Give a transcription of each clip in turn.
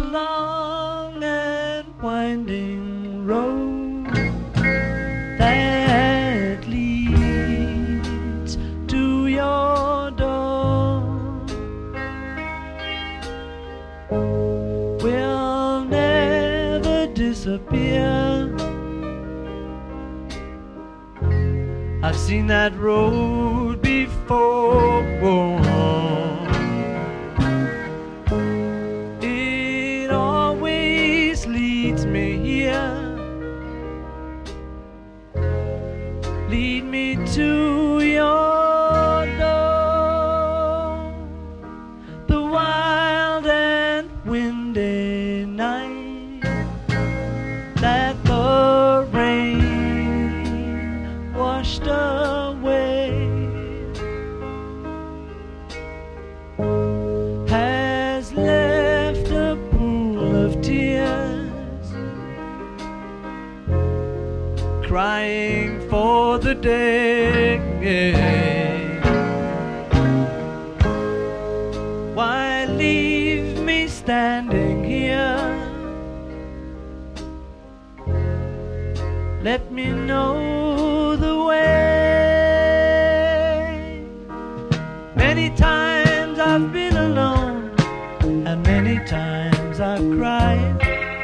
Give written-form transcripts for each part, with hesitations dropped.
long and winding road that leads to your door will never disappear. I've seen that road before. It always leads me here. Lead me to your door. The wild and windy night that the rain washed away has left a pool of tears, crying for the day. Why leave me standing here? Let me know the way. Many times I've been alone, and many times I've cried.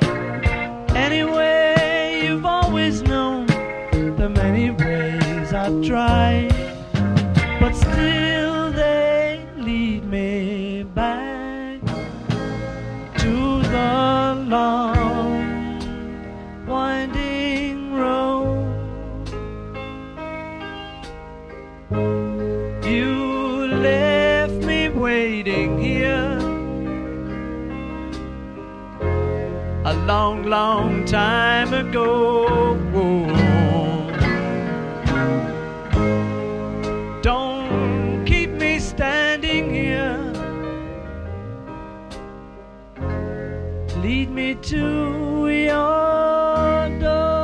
Anyway, you've always known the many ways I've tried, but still they lead me back to the long winding road. You left me waiting here a long, long time ago. Don't keep me standing here. Lead me to your door.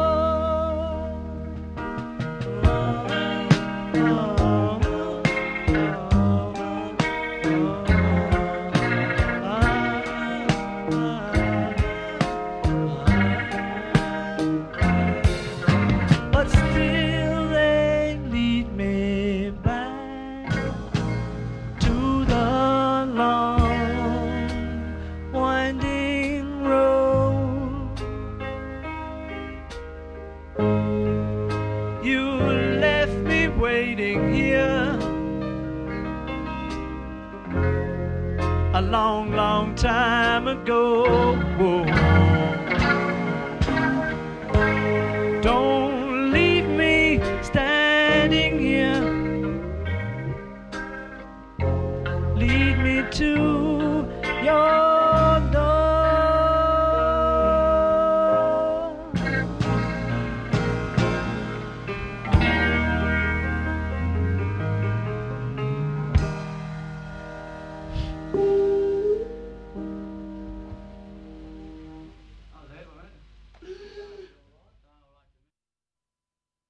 But still they lead me back to the long winding road. You left me waiting here a long, long time ago. Don't leave me standing here. Lead me to